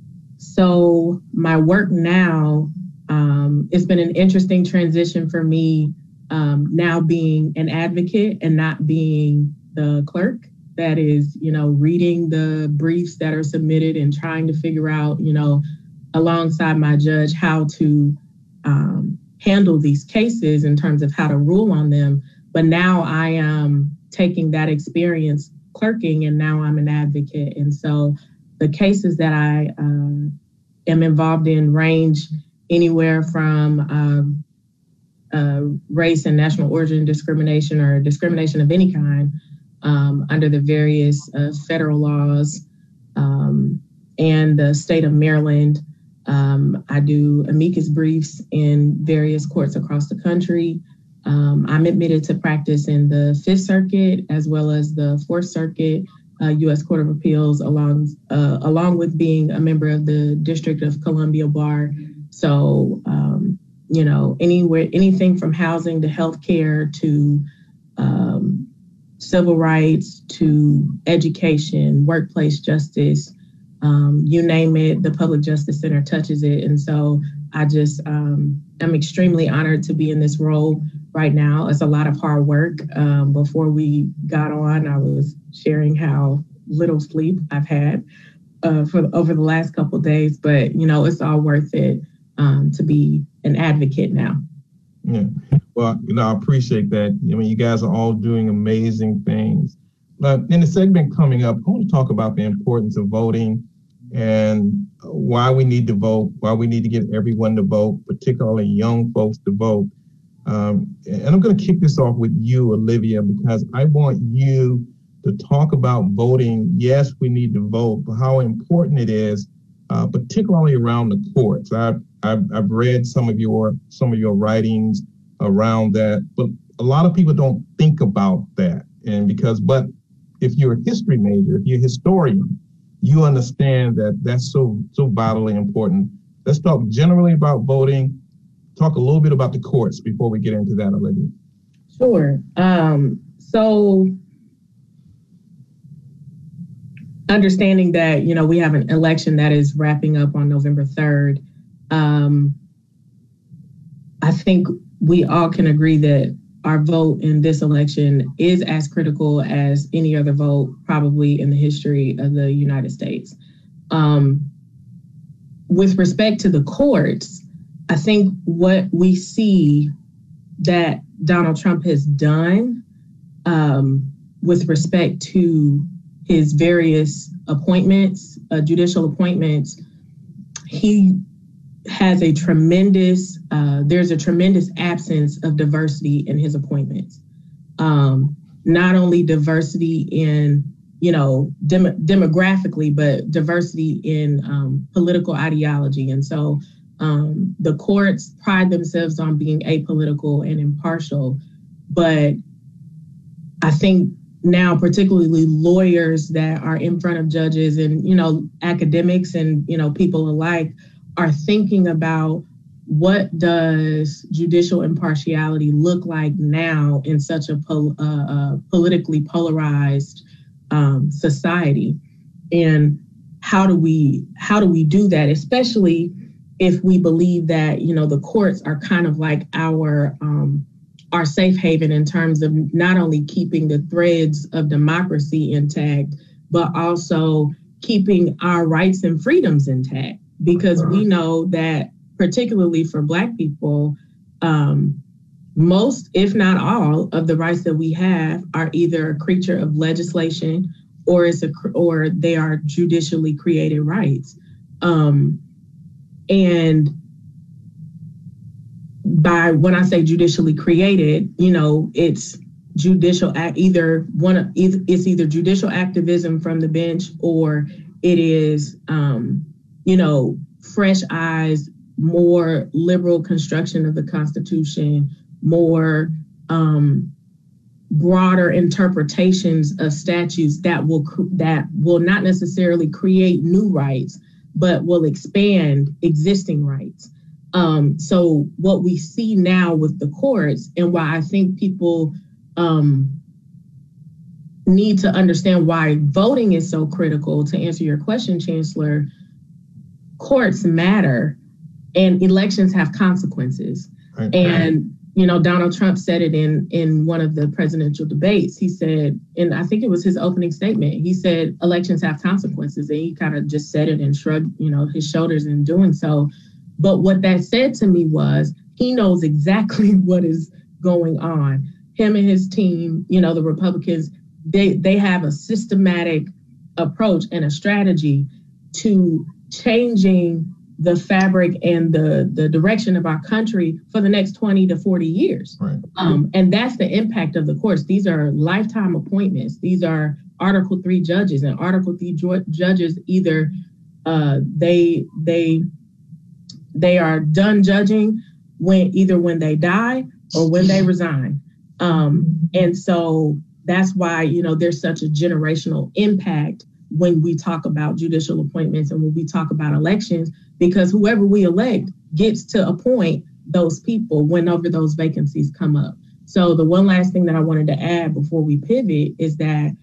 So my work now, um, it's been an interesting transition for me um, now being an advocate and not being the clerk that is, you know, reading the briefs that are submitted and trying to figure out, you know, alongside my judge, how to um, handle these cases in terms of how to rule on them. But now I am taking that experience clerking, and now I'm an advocate. And so the cases that I uh, am involved in range anywhere from um, uh, race and national origin discrimination or discrimination of any kind um, under the various uh, federal laws um, and the state of Maryland. Um, I do amicus briefs in various courts across the country. Um, I'm admitted to practice in the Fifth Circuit as well as the Fourth Circuit, uh, U S Court of Appeals, along uh, along with being a member of the District of Columbia Bar. So, um, you know, anywhere, anything from housing to healthcare to um, civil rights to education, workplace justice, Um, you name it, the Public Justice Center touches it. And so I just, um, I'm extremely honored to be in this role right now. It's a lot of hard work. Um, before we got on, I was sharing how little sleep I've had uh, for over the last couple of days, but you know, it's all worth it um, to be an advocate now. Yeah, well, you know, I appreciate that. I mean, you guys are all doing amazing things. But in the segment coming up, I want to talk about the importance of voting and why we need to vote, why we need to get everyone to vote, particularly young folks to vote. Um, and I'm going to kick this off with you, Olivia, because I want you to talk about voting. Yes, we need to vote, but how important it is, uh, particularly around the courts. I've, I've I've read some of your some of your writings around that, but a lot of people don't think about that. And because, but if you're a history major, if you're a historian, you understand that that's so so vitally important. Let's talk generally about voting. Talk a little bit about the courts before we get into that, Olivia. Sure. Um, so understanding that, you know, we have an election that is wrapping up on November third, um, I think we all can agree that our vote in this election is as critical as any other vote probably in the history of the United States. Um, with respect to the courts, I think what we see that Donald Trump has done um, with respect to his various appointments, uh, judicial appointments, he has a tremendous, uh, there's a tremendous absence of diversity in his appointments. Um, not only diversity in, you know, dem- demographically, but diversity in um, political ideology. And so um, the courts pride themselves on being apolitical and impartial, but I think now, particularly lawyers that are in front of judges and, you know, academics and, you know, people alike are thinking about what does judicial impartiality look like now in such a pol- uh, uh, politically polarized um, society, and how do we how do we do that, especially if we believe that, you know, the courts are kind of like our um, our safe haven in terms of not only keeping the threads of democracy intact, but also keeping our rights and freedoms intact. Because we know that, particularly for Black people, um, most, if not all, of the rights that we have are either a creature of legislation or is a or they are judicially created rights. Um, and by when I say judicially created, you know, it's judicial act either one it's either judicial activism from the bench, or it is um, you know, fresh eyes, more liberal construction of the Constitution, more um, broader interpretations of statutes that will that will not necessarily create new rights, but will expand existing rights. Um, so what we see now with the courts, and why I think people um, need to understand why voting is so critical, to answer your question, Chancellor, courts matter and elections have consequences. Right. And, you know, Donald Trump said it in, in one of the presidential debates. He said, and I think it was his opening statement, he said, elections have consequences. And he kind of just said it and shrugged, you know, his shoulders in doing so. But what that said to me was he knows exactly what is going on. Him and his team, you know, the Republicans, they, they have a systematic approach and a strategy to changing the fabric and the, the direction of our country for the next twenty to forty years. Right. Um, and that's the impact of the courts. These are lifetime appointments. These are Article three judges, and Article three ju- judges either uh, they they they are done judging when either when they die or when they resign. Um, and so that's why, you know, there's such a generational impact when we talk about judicial appointments and when we talk about elections, because whoever we elect gets to appoint those people whenever those vacancies come up. So the one last thing that I wanted to add before we pivot is that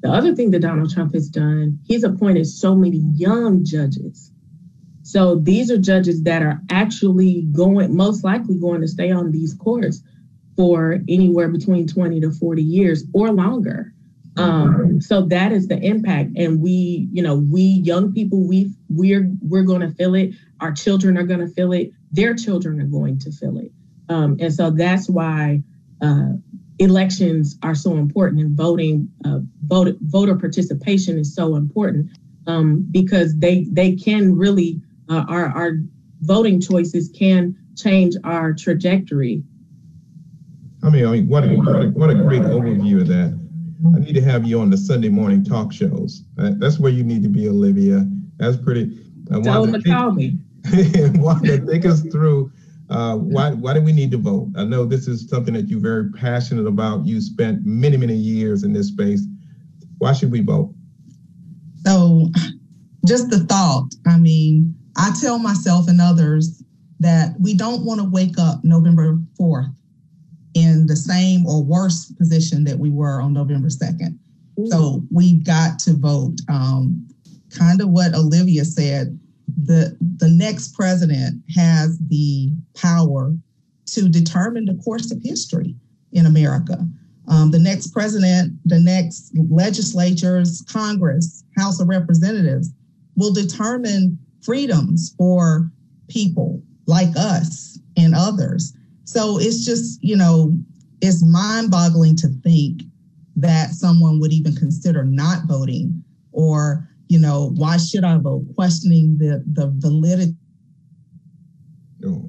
The other thing that Donald Trump has done, he's appointed so many young judges. So these are judges that are actually going, most likely going to stay on these courts for anywhere between twenty to forty years or longer. Um, so that is the impact. And we, you know, we young people, we we're we're going to feel it. Our children are going to feel it. Their children are going to feel it. Um, and so that's why uh, elections are so important, and voting, uh, vote, voter participation is so important um, because they they can really uh, our our voting choices can change our trajectory. I mean, I mean, what a, what a, what a great overview of that. I need to have you on the Sunday morning talk shows. Uh, that's where you need to be, Olivia. That's pretty. Uh, Tell them to call me. Want to take us through uh, why why do we need to vote? I know this is something that you're very passionate about. You spent many, many years in this space. Why should we vote? So just the thought, I mean, I tell myself and others that we don't want to wake up November fourth in the same or worse position that we were on November second. Ooh. So we've got to vote. Um, kind of what Olivia said, the, the next president has the power to determine the course of history in America. Um, the next president, the next legislatures, Congress, House of Representatives will determine freedoms for people like us and others. So it's just, you know, it's mind-boggling to think that someone would even consider not voting, or, you know, why should I vote? Questioning the, the validity. Oh.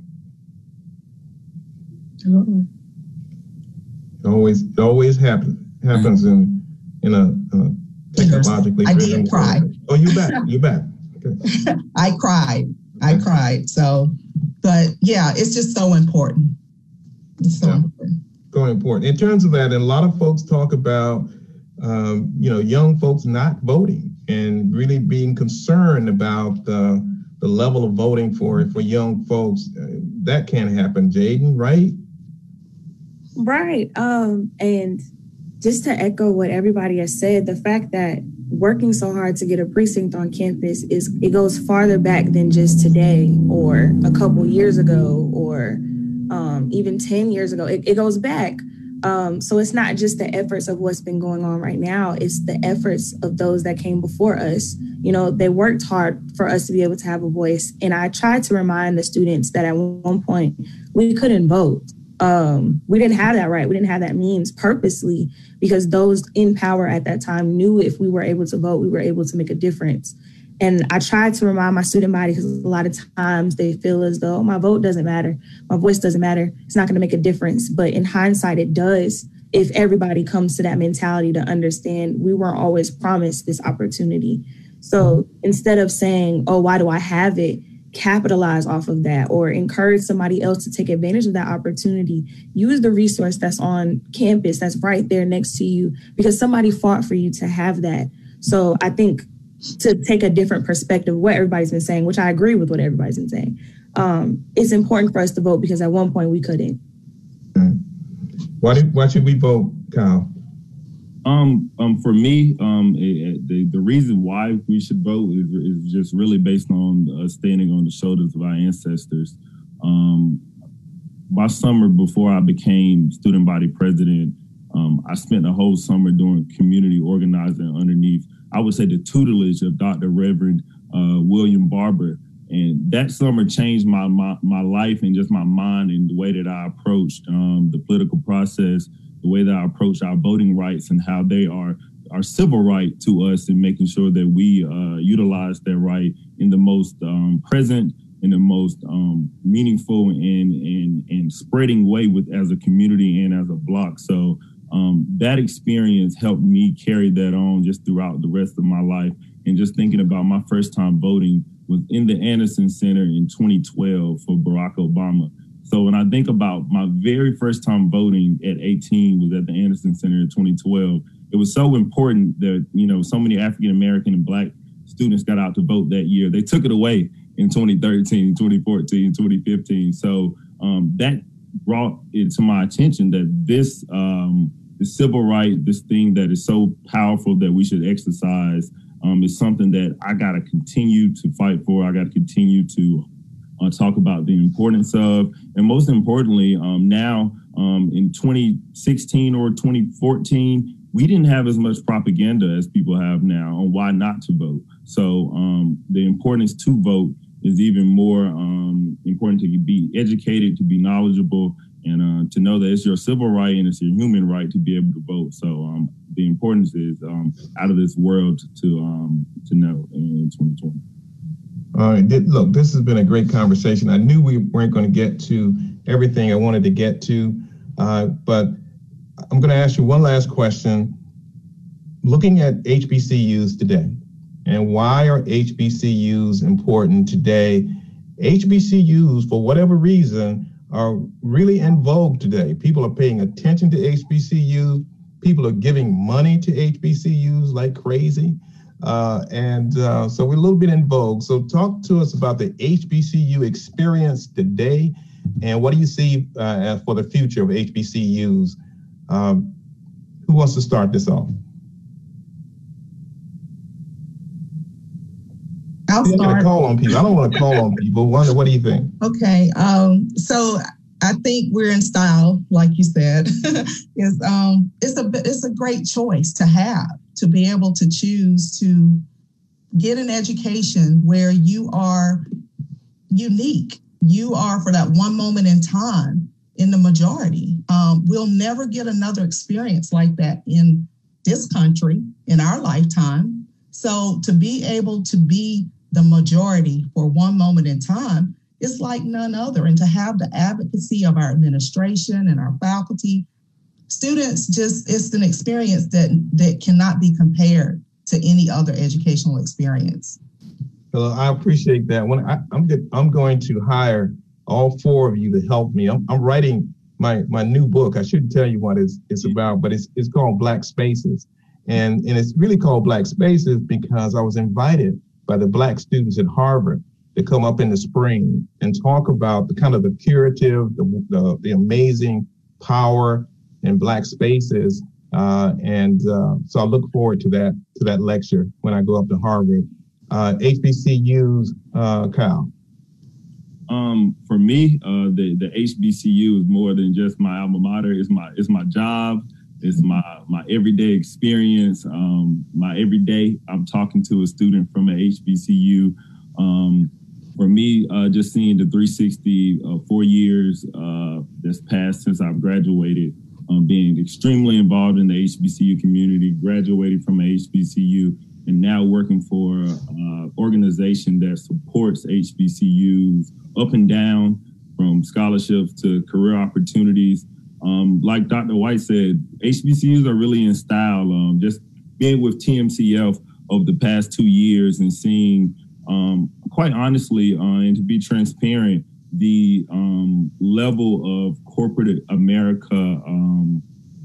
It always, it always happens happens in in a, in a technologically. I did cry. Way. Oh, you back? You back? Okay. I cried. I cried. So, but yeah, it's just so important. It's so yeah. important. So important. In terms of that, and a lot of folks talk about, um, you know, young folks not voting and really being concerned about the the level of voting for for young folks. Uh, that can't happen, Jaden, right? Right. Um, and just to echo what everybody has said, the fact that working so hard to get a precinct on campus is it goes farther back than just today or a couple years ago or um, even ten years ago. It, it goes back. Um, so it's not just the efforts of what's been going on right now. It's the efforts of those that came before us. You know, they worked hard for us to be able to have a voice. And I tried to remind the students that at one point we couldn't vote. Um, we didn't have that right. We didn't have that means purposely because those in power at that time knew if we were able to vote, we were able to make a difference. And I tried to remind my student body because a lot of times they feel as though my vote doesn't matter. My voice doesn't matter. It's not going to make a difference. But in hindsight, it does if everybody comes to that mentality to understand we weren't always promised this opportunity. So instead of saying, oh, why do I have it? Capitalize off of that or encourage somebody else to take advantage of that opportunity. Use the resource that's on campus that's right there next to you because somebody fought for you to have that. So I think to take a different perspective of what everybody's been saying, which I agree with what everybody's been saying, um, it's important for us to vote because at one point we couldn't. Why, did, why should we vote, Kyle? Um, um, for me, um, it, it, the, the reason why we should vote is, is just really based on us standing on the shoulders of our ancestors. Um, my summer before I became student body president, um, I spent a whole summer doing community organizing underneath, I would say, the tutelage of Doctor Reverend uh, William Barber. And that summer changed my, my my life and just my mind and the way that I approached um, the political process, the way that I approach our voting rights and how they are our civil right to us and making sure that we uh, utilize that right in the most um, present, in the most um, meaningful and, and, and spreading way with as a community and as a block. So um, that experience helped me carry that on just throughout the rest of my life. And just thinking about my first time voting was in the Anderson Center in twenty twelve for Barack Obama. So when I think about my very first time voting at eighteen was at the Anderson Center in twenty twelve. It was so important that, you know, so many African-American and Black students got out to vote that year. They took it away in twenty thirteen, twenty fourteen, twenty fifteen. So um, that brought it to my attention that this um, the civil right, this thing that is so powerful that we should exercise, um, is something that I got to continue to fight for. I got to continue to uh, talk about the importance of, and most importantly, um, now um, in twenty sixteen or twenty fourteen, we didn't have as much propaganda as people have now on why not to vote. So um, the importance to vote is even more um, important, to be educated, to be knowledgeable, and uh, to know that it's your civil right and it's your human right to be able to vote. So um, the importance is um, out of this world to um, to know in twenty twenty. All right, look, this has been a great conversation. I knew we weren't going to get to everything I wanted to get to, uh, but I'm going to ask you one last question. Looking at H B C Us today, and why are H B C Us important today? H B C Us, for whatever reason, are really in vogue today. People are paying attention to H B C Us. People are giving money to H B C Us like crazy. Uh, and uh, so we're a little bit in vogue. So talk to us about the H B C U experience today, and what do you see uh, for the future of H B C Us? Um, who wants to start this off? I'll I'm start. gonna call on people. I don't want to call on people. Wanda, what do you think? Okay. Um, so I think we're in style, like you said. it's um, it's a it's a great choice to have, to be able to choose to get an education where you are unique. You are, for that one moment in time, in the majority. Um, we'll never get another experience like that in this country in our lifetime. So to be able to be the majority for one moment in time is like none other. And to have the advocacy of our administration and our faculty, students, just, it's an experience that, that cannot be compared to any other educational experience. Well, I appreciate that. When I, I'm get, I'm going to hire all four of you to help me. I'm, I'm writing my my new book. I shouldn't tell you what it's it's about, but it's it's called Black Spaces, and and it's really called Black Spaces because I was invited by the Black students at Harvard to come up in the spring and talk about the kind of the curative, the the, the amazing power in Black spaces, uh, and uh, so I look forward to that to that lecture when I go up to Harvard. Uh, H B C Us, uh, Kyle. Um, for me, uh, the the H B C U is more than just my alma mater. It's my it's my job. It's my my everyday experience. Um, my everyday, I'm talking to a student from an H B C U. Um, for me, uh, just seeing the three sixty uh, four years uh, that's passed since I've graduated, um, being extremely involved in the H B C U community, graduated from an H B C U, and now working for an uh, organization that supports H B C Us up and down, from scholarships to career opportunities. Um, like Doctor White said, H B C Us are really in style. Um, just being with T M C F over the past two years and seeing, um, quite honestly, uh, and to be transparent, the um, level of corporate America um,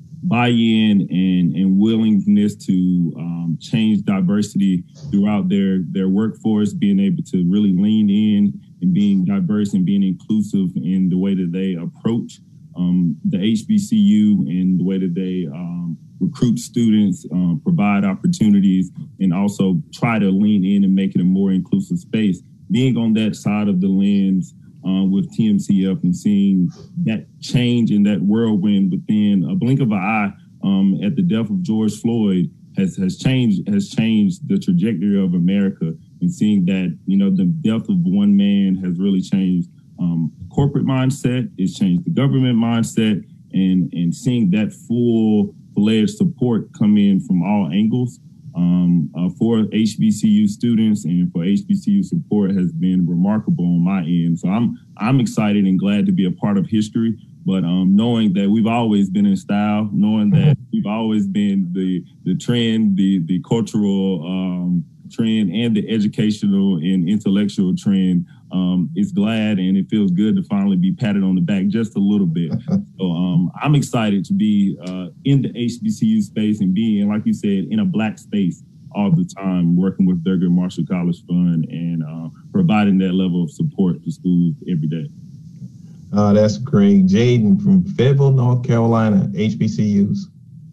buy-in and, and willingness to um, change diversity throughout their, their workforce, being able to really lean in and being diverse and being inclusive in the way that they approach um, the H B C U and the way that they um, recruit students, um, provide opportunities, and also try to lean in and make it a more inclusive space. Being on that side of the lens uh, with T M C F and seeing that change in that whirlwind within a blink of an eye um, at the death of George Floyd has has changed has changed the trajectory of America. And seeing that, you know, the death of one man has really changed um, corporate mindset, it's changed the government mindset, and and seeing that full-fledged support come in from all angles um, uh, for H B C U students and for H B C U support has been remarkable on my end. So I'm I'm excited and glad to be a part of history, but um, knowing that we've always been in style, knowing that we've always been the the trend, the the cultural um, trend, and the educational and intellectual trend, um, is glad, and it feels good to finally be patted on the back just a little bit. So um, I'm excited to be uh, in the H B C U space and being, like you said, in a Black space all the time, working with Thurgood Marshall College Fund and uh, providing that level of support to schools every day. Uh, that's great. Jaden from Fayetteville, North Carolina, H B C Us.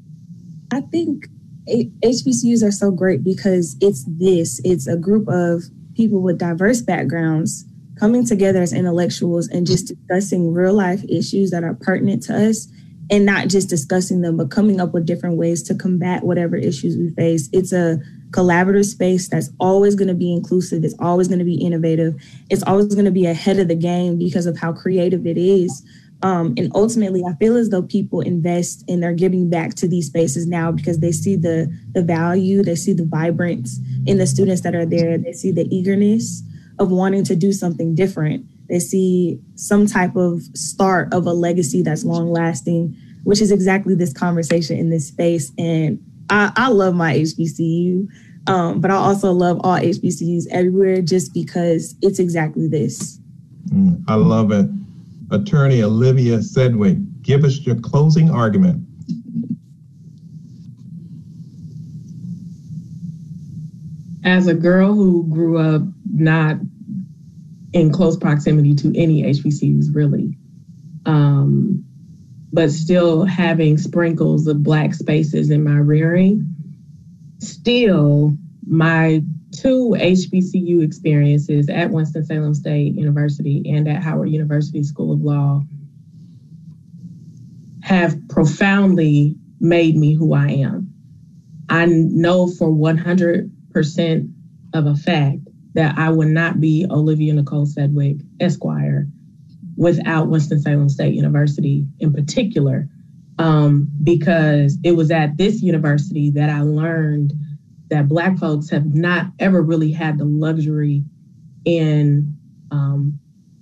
I think H B C Us are so great because it's this, it's a group of people with diverse backgrounds coming together as intellectuals and just discussing real life issues that are pertinent to us, and not just discussing them, but coming up with different ways to combat whatever issues we face. It's a collaborative space that's always going to be inclusive. It's always going to be innovative. It's always going to be ahead of the game because of how creative it is. Um, and ultimately, I feel as though people invest and they're giving back to these spaces now because they see the, the value, they see the vibrance in the students that are there. They see the eagerness of wanting to do something different. They see some type of start of a legacy that's long lasting, which is exactly this conversation in this space. And I, I love my H B C U, um, but I also love all H B C Us everywhere just because it's exactly this. Mm, I love it. Attorney Olivia Sedgwick, give us your closing argument. As a girl who grew up not in close proximity to any H B C Us, really, um, but still having sprinkles of Black spaces in my rearing, still my two H B C U experiences at Winston-Salem State University and at Howard University School of Law have profoundly made me who I am. I know for one hundred percent of a fact that I would not be Olivia Nicole Sedgwick, Esquire, without Winston-Salem State University in particular, um, because it was at this university that I learned that Black folks have not ever really had the luxury in um,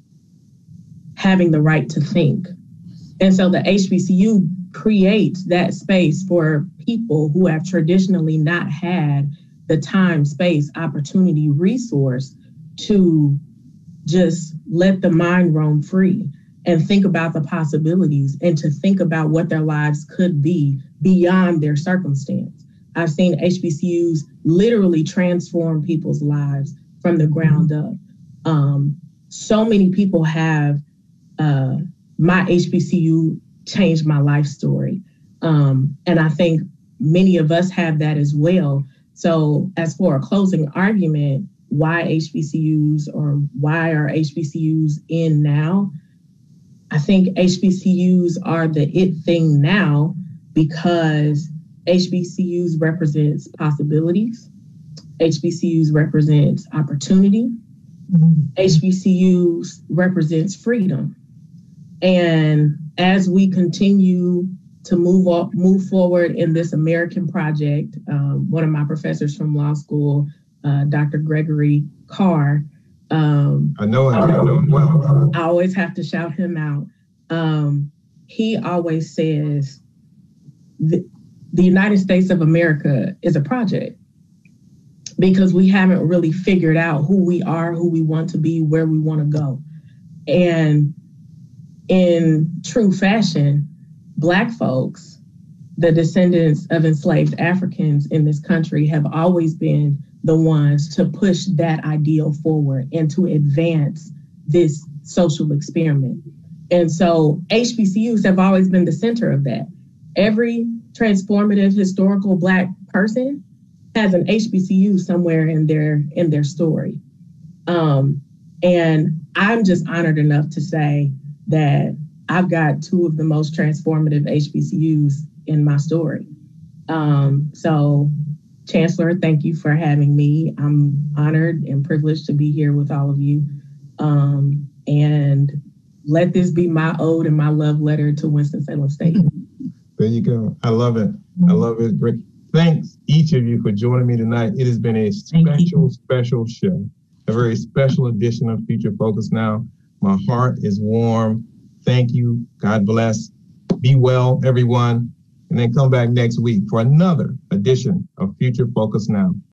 having the right to think. And so the H B C U creates that space for people who have traditionally not had the time, space, opportunity, resource to just let the mind roam free and think about the possibilities and to think about what their lives could be beyond their circumstance. I've seen H B C Us literally transform people's lives from the ground up. Um, so many people have uh, my H B C U changed my life story. Um, and I think many of us have that as well. So as for a closing argument, why H B C Us or why are H B C Us in now? I think H B C Us are the it thing now because H B C Us represents possibilities. H B C Us represents opportunity. Mm-hmm. H B C Us represents freedom. And as we continue to move up, move forward in this American project, um, one of my professors from law school, uh, Doctor Gregory Carr. Um, I know him. I know him well. I always have to shout him out. Um, he always says the, the United States of America is a project because we haven't really figured out who we are, who we want to be, where we want to go. And in true fashion, Black folks, the descendants of enslaved Africans in this country, have always been the ones to push that ideal forward and to advance this social experiment. And so H B C Us have always been the center of that. Every transformative historical Black person has an H B C U somewhere in their in their story. Um, and I'm just honored enough to say that I've got two of the most transformative H B C Us in my story. Um, so Chancellor, thank you for having me. I'm honored and privileged to be here with all of you. Um, and let this be my ode and my love letter to Winston-Salem State. There you go. I love it. I love it. Great. Thanks each of you for joining me tonight. It has been a special, special show, a very special edition of Future Focus Now. My heart is warm. Thank you. God bless. Be well, everyone. And then come back next week for another edition of Future Focus Now.